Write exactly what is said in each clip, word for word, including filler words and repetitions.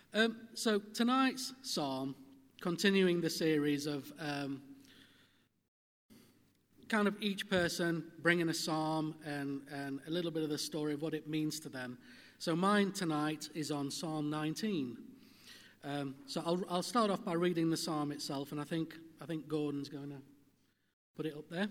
Um, so tonight's psalm, continuing the series of um, kind of each person bringing a psalm and, and a little bit of the story of what it means to them. So mine tonight is on Psalm nineteen. Um, so I'll, I'll start off by reading the psalm itself, and I think I think Gordon's going to put it up there.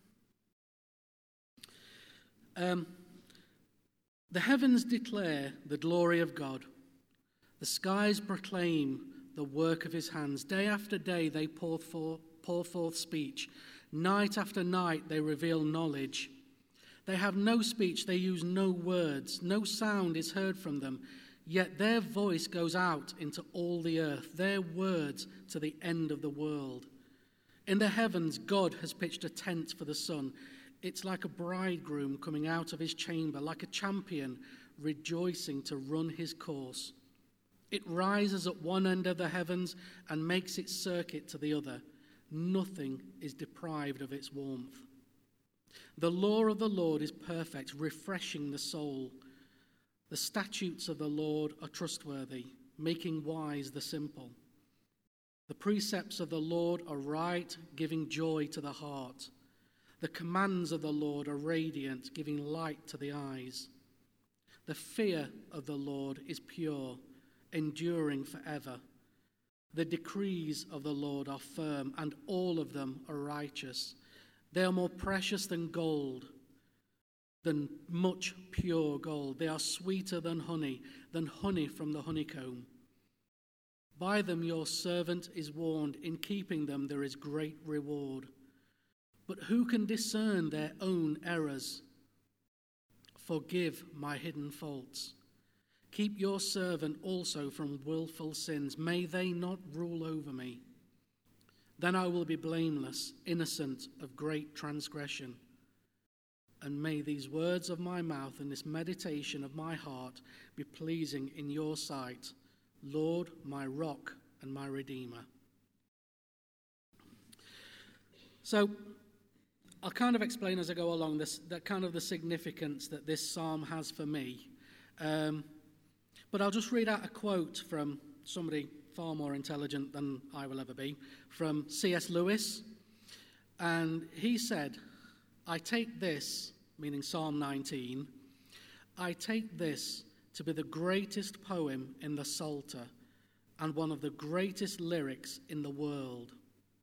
Um, the heavens declare the glory of God. The skies proclaim the work of his hands. Day after day they pour forth, pour forth speech. Night after night they reveal knowledge. They have no speech, they use no words. No sound is heard from them. Yet their voice goes out into all the earth, their words to the end of the world. In the heavens, God has pitched a tent for the sun. It's like a bridegroom coming out of his chamber, like a champion rejoicing to run his course. It rises at one end of the heavens and makes its circuit to the other. Nothing is deprived of its warmth. The law of the Lord is perfect, refreshing the soul. The statutes of the Lord are trustworthy, making wise the simple. The precepts of the Lord are right, giving joy to the heart. The commands of the Lord are radiant, giving light to the eyes. The fear of the Lord is pure, enduring forever. The decrees of the Lord are firm, and all of them are righteous. They are more precious than gold, than much pure gold. They are sweeter than honey, than honey from the honeycomb. By them your servant is warned. In keeping them there is great reward. But who can discern their own errors? Forgive my hidden faults. Keep your servant also from willful sins. May they not rule over me. Then I will be blameless, innocent of great transgression. And may these words of my mouth and this meditation of my heart be pleasing in your sight, Lord, my rock and my redeemer. So I'll kind of explain as I go along this, that kind of the significance that this psalm has for me. Um, But I'll just read out a quote from somebody far more intelligent than I will ever be, from C S Lewis. And he said, I take this, meaning Psalm nineteen, I take this to be the greatest poem in the Psalter and one of the greatest lyrics in the world.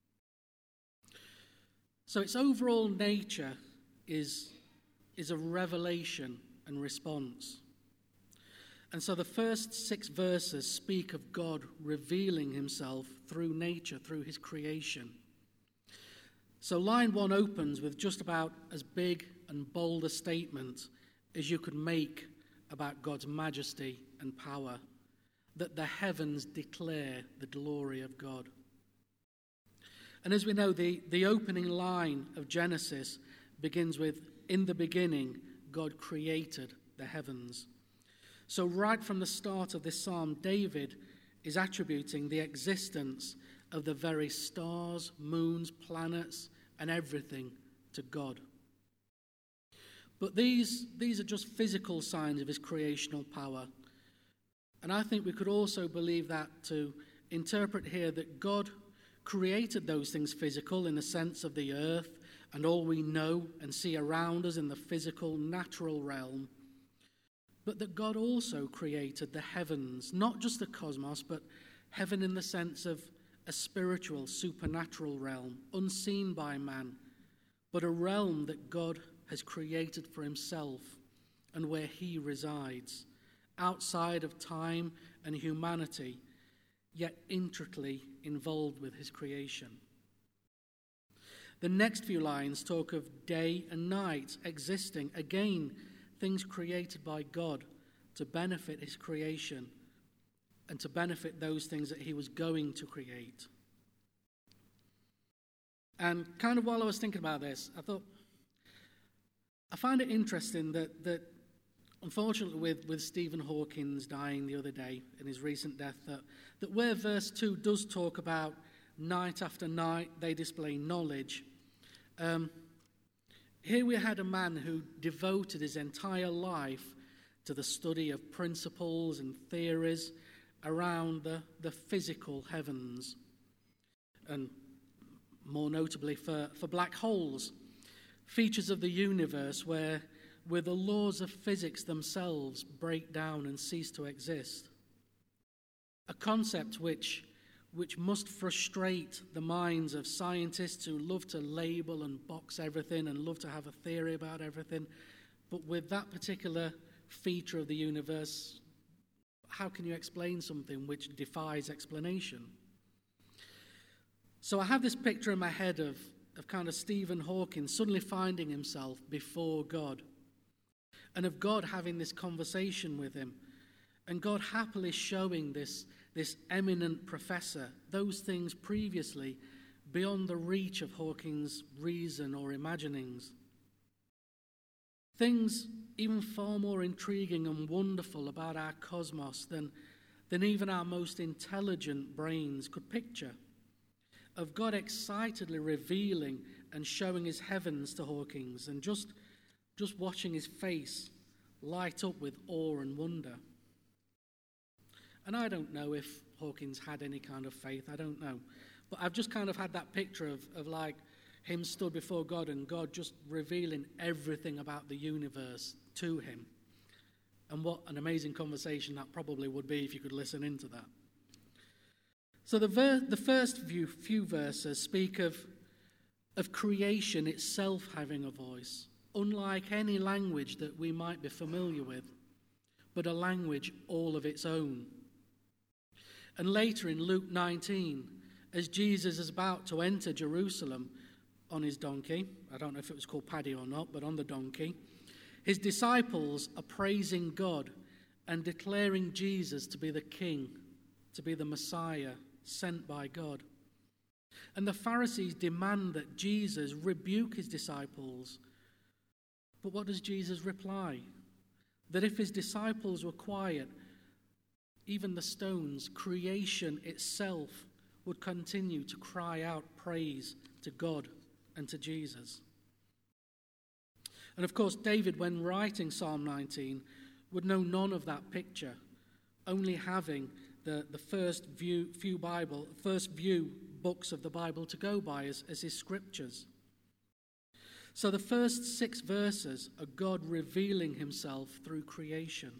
So its overall nature is, is a revelation and response. And so the first six verses speak of God revealing himself through nature, through his creation. So line one opens with just about as big and bold a statement as you could make about God's majesty and power, that the heavens declare the glory of God. And as we know, the, the opening line of Genesis begins with, in the beginning, God created the heavens. So right from the start of this psalm, David is attributing the existence of the very stars, moons, planets, and everything to God. But these, these are just physical signs of his creational power. And I think we could also believe that to interpret here that God created those things physical in the sense of the earth and all we know and see around us in the physical, natural realm, but that God also created the heavens, not just the cosmos, but heaven in the sense of a spiritual, supernatural realm, unseen by man, but a realm that God has created for himself and where he resides, outside of time and humanity, yet intricately involved with his creation. The next few lines talk of day and night existing, again, things created by God to benefit his creation and to benefit those things that he was going to create. And kind of while I was thinking about this, I thought, I find it interesting that, that unfortunately with, with Stephen Hawkins dying the other day in his recent death, that, that where verse two does talk about night after night they display knowledge, um, here we had a man who devoted his entire life to the study of principles and theories around the, the physical heavens, and more notably for, for black holes, features of the universe where, where the laws of physics themselves break down and cease to exist. A concept which, which must frustrate the minds of scientists who love to label and box everything and love to have a theory about everything. But with that particular feature of the universe, how can you explain something which defies explanation? So I have this picture in my head of, of kind of Stephen Hawking suddenly finding himself before God, and of God having this conversation with him, and God happily showing this, this eminent professor those things previously beyond the reach of Hawking's reason or imaginings. Things even far more intriguing and wonderful about our cosmos than, than even our most intelligent brains could picture, of God excitedly revealing and showing his heavens to Hawkins, and just, just watching his face light up with awe and wonder. And I don't know if Hawkins had any kind of faith, I don't know. But I've just kind of had that picture of, of like him stood before God and God just revealing everything about the universe to him. And what an amazing conversation that probably would be if you could listen into that. So the, ver- the first few, few verses speak of, of creation itself having a voice, unlike any language that we might be familiar with, but a language all of its own. And later in Luke nineteen, as Jesus is about to enter Jerusalem on his donkey, I don't know if it was called Paddy or not, but on the donkey, his disciples are praising God and declaring Jesus to be the King, to be the Messiah sent by God. And the Pharisees demand that Jesus rebuke his disciples. But what does Jesus reply? That if his disciples were quiet, even the stones, creation itself, would continue to cry out praise to God and to Jesus. And of course, David, when writing Psalm nineteen, would know none of that picture, only having the, the first view, few Bible, first view books of the Bible to go by as, as his scriptures. So the first six verses are God revealing himself through creation.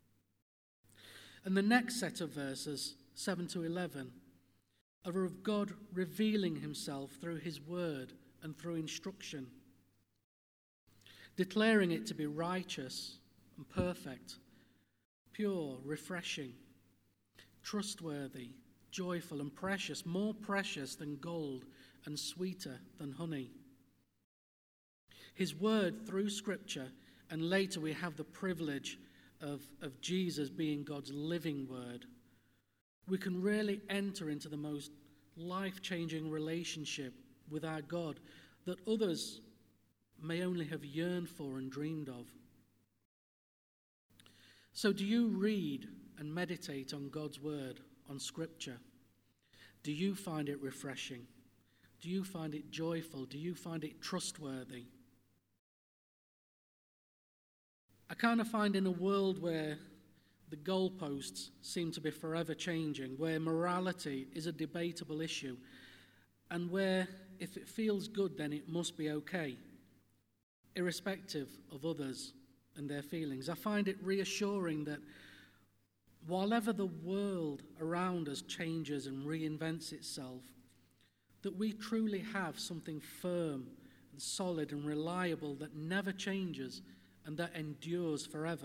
And the next set of verses, seven to eleven, are of God revealing himself through his word and through instruction, declaring it to be righteous and perfect, pure, refreshing, trustworthy, joyful and precious, more precious than gold and sweeter than honey. His word through Scripture, and later we have the privilege of, of Jesus being God's living word, we can really enter into the most life-changing relationship with our God that others may only have yearned for and dreamed of. So do you read and meditate on God's word, on Scripture? Do you find it refreshing? Do you find it joyful? Do you find it trustworthy? I kind of find in a world where the goalposts seem to be forever changing, where morality is a debatable issue, and where if it feels good, then it must be okay, irrespective of others and their feelings. I find it reassuring that while ever the world around us changes and reinvents itself, that we truly have something firm and solid and reliable that never changes and that endures forever.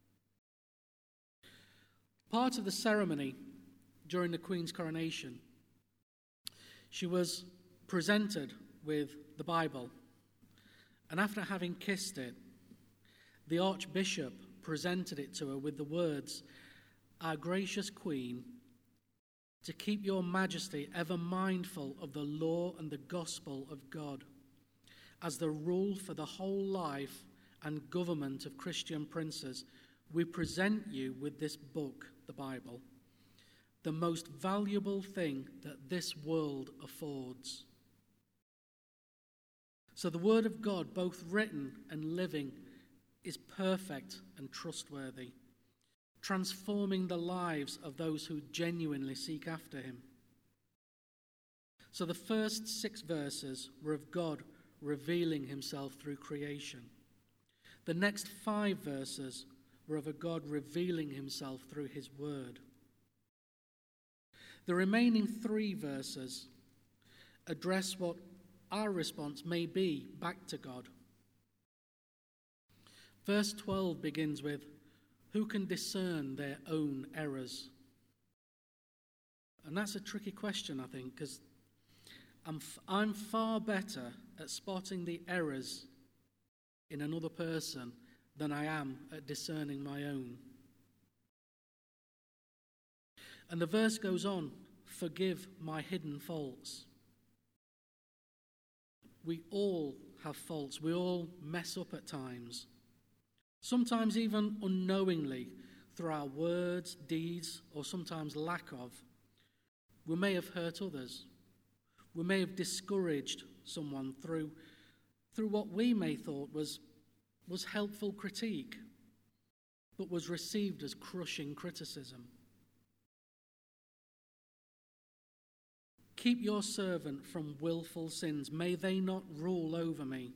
Part of the ceremony during the Queen's coronation, she was presented with the Bible, and after having kissed it, the Archbishop presented it to her with the words, "Our gracious Queen, to keep your Majesty ever mindful of the law and the gospel of God, as the rule for the whole life and government of Christian princes, we present you with this book, the Bible, the most valuable thing that this world affords." So the word of God, both written and living, is perfect and trustworthy, transforming the lives of those who genuinely seek after him. So the first six verses were of God revealing himself through creation. The next five verses were of a God revealing himself through his word. The remaining three verses address what our response may be back to God. Verse twelve begins with, "Who can discern their own errors?" And that's a tricky question, I think, because I'm, f- I'm far better at spotting the errors in another person than I am at discerning my own. And the verse goes on, "Forgive my hidden faults." We all have faults. We all mess up at times. Sometimes even unknowingly, through our words, deeds, or sometimes lack of. We may have hurt others. We may have discouraged someone through, through what we may thought was, was helpful critique, but was received as crushing criticism. "Keep your servant from willful sins. May they not rule over me."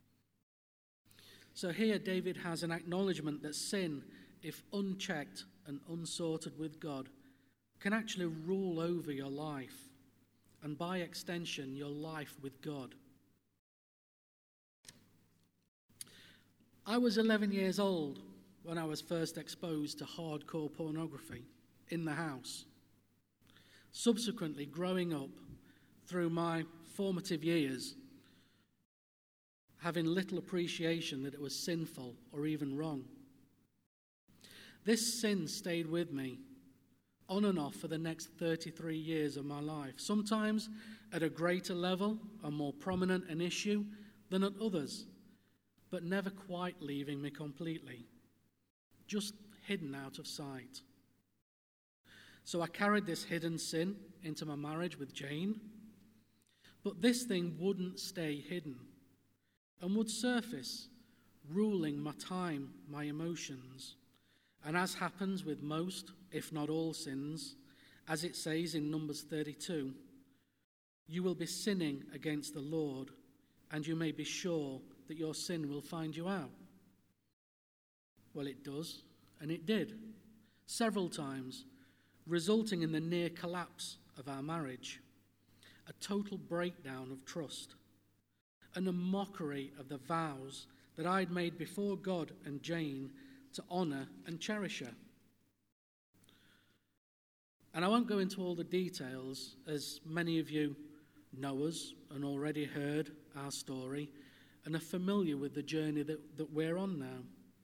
So here David has an acknowledgement that sin, if unchecked and unsorted with God, can actually rule over your life, and by extension, your life with God. I was eleven years old when I was first exposed to hardcore pornography in the house. Subsequently, growing up through my formative years, having little appreciation that it was sinful or even wrong. This sin stayed with me on and off for the next thirty-three years of my life, sometimes at a greater level, a more prominent an issue than at others, but never quite leaving me completely, just hidden out of sight. So I carried this hidden sin into my marriage with Jane, but this thing wouldn't stay hidden and would surface, ruling my time, my emotions. And as happens with most, if not all sins, as it says in Numbers thirty-two, "You will be sinning against the Lord, and you may be sure that your sin will find you out." Well, it does, and it did, several times, resulting in the near collapse of our marriage, a total breakdown of trust, and a mockery of the vows that I'd made before God and Jane to honour and cherish her. And I won't go into all the details, as many of you know us and already heard our story and are familiar with the journey that, that we're on now.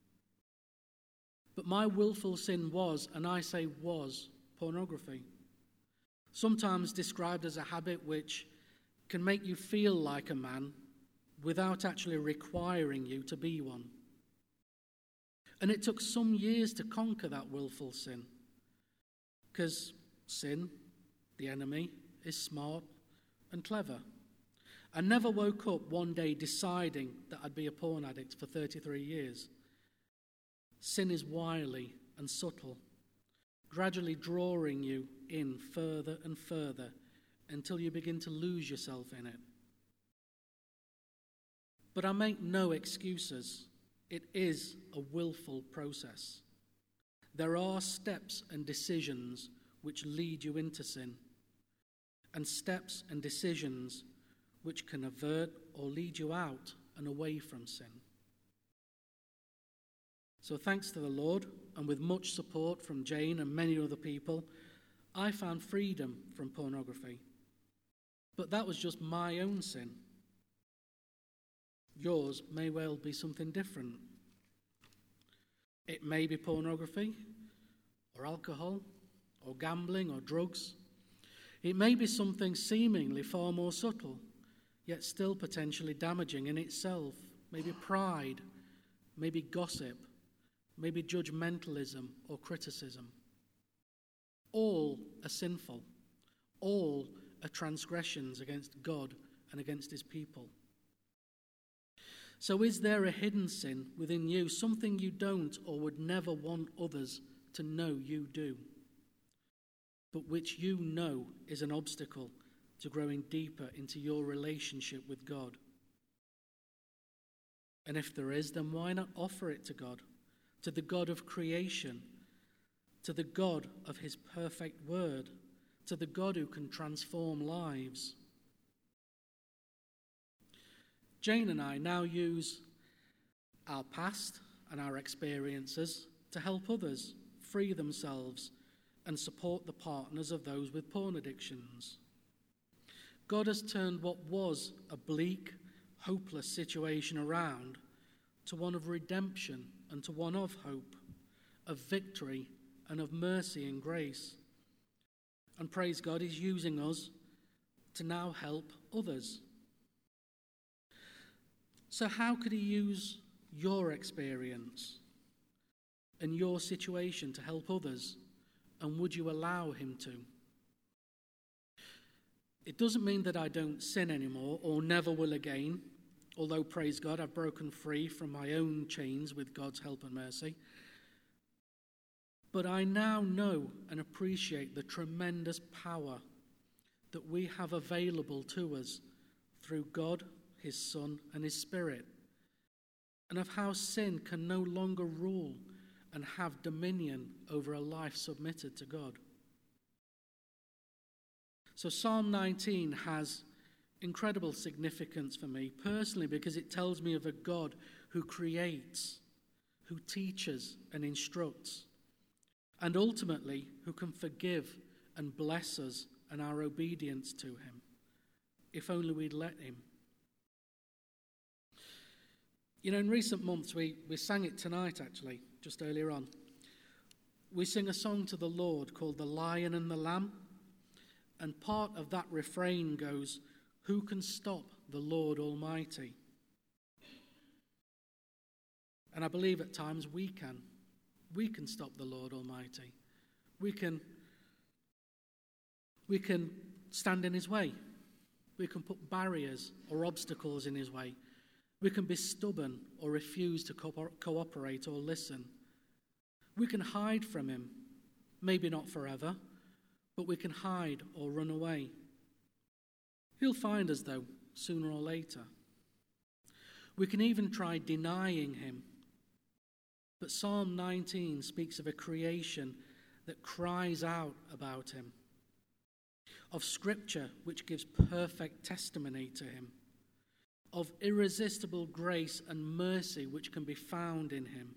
But my willful sin was, and I say was, pornography, sometimes described as a habit which can make you feel like a man without actually requiring you to be one. And it took some years to conquer that willful sin, because sin, the enemy, is smart and clever. I never woke up one day deciding that I'd be a porn addict for thirty-three years. Sin is wily and subtle, gradually drawing you in further and further until you begin to lose yourself in it. But I make no excuses. It is a willful process. There are steps and decisions which lead you into sin, and steps and decisions which can avert or lead you out and away from sin. So thanks to the Lord, and with much support from Jane and many other people, I found freedom from pornography. But that was just my own sin. Yours may well be something different. It may be pornography, or alcohol, or gambling, or drugs. It may be something seemingly far more subtle, yet still potentially damaging in itself. Maybe pride, maybe gossip, maybe judgmentalism or criticism. All are sinful. All are transgressions against God and against his people. So is there a hidden sin within you, something you don't or would never want others to know you do, but which you know is an obstacle to growing deeper into your relationship with God. And if there is, then why not offer it to God, to the God of creation, to the God of his perfect word, to the God who can transform lives? Jane and I now use our past and our experiences to help others free themselves and support the partners of those with porn addictions. God has turned what was a bleak, hopeless situation around to one of redemption and to one of hope, of victory and of mercy and grace. And praise God, he's using us to now help others. So how could he use your experience and your situation to help others? And would you allow him to? It doesn't mean that I don't sin anymore or never will again, although, praise God, I've broken free from my own chains with God's help and mercy. But I now know and appreciate the tremendous power that we have available to us through God, his Son, and his Spirit, and of how sin can no longer rule and have dominion over a life submitted to God. So Psalm nineteen has incredible significance for me personally, because it tells me of a God who creates, who teaches and instructs, and ultimately who can forgive and bless us and our obedience to him, if only we'd let him. You know, in recent months, we, we sang it tonight, actually, just earlier on. We sing a song to the Lord called The Lion and the Lamb, and part of that refrain goes, "Who can stop the Lord Almighty?" And I believe at times we can. We can stop the Lord Almighty. We can, we can stand in his way. We can put barriers or obstacles in his way. We can be stubborn or refuse to co- cooperate or listen. We can hide from him, maybe not forever, but we can hide or run away. He'll find us, though, sooner or later. We can even try denying him. But Psalm nineteen speaks of a creation that cries out about him, of Scripture which gives perfect testimony to him, of irresistible grace and mercy which can be found in him.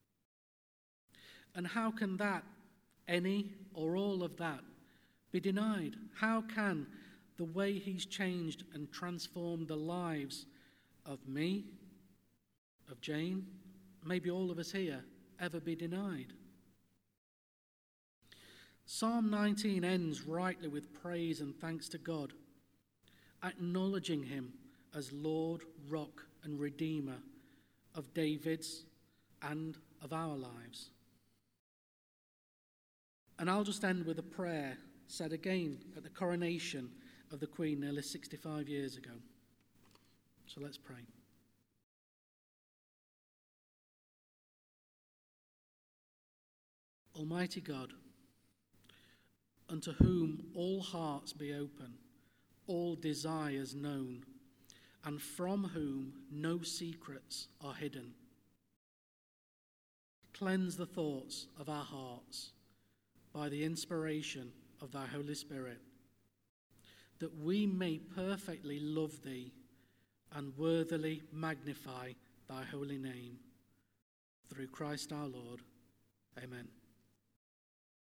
And how can that, any or all of that, be denied? How can the way he's changed and transformed the lives of me, of Jane, maybe all of us here, ever be denied? Psalm nineteen ends rightly with praise and thanks to God, acknowledging him as Lord, Rock and Redeemer of David's and of our lives. And I'll just end with a prayer said again at the coronation of the Queen nearly sixty-five years ago. So let's pray. Almighty God, unto whom all hearts be open, all desires known, and from whom no secrets are hidden, cleanse the thoughts of our hearts by the inspiration of thy Holy Spirit, that we may perfectly love thee and worthily magnify thy holy name. Through Christ our Lord. Amen.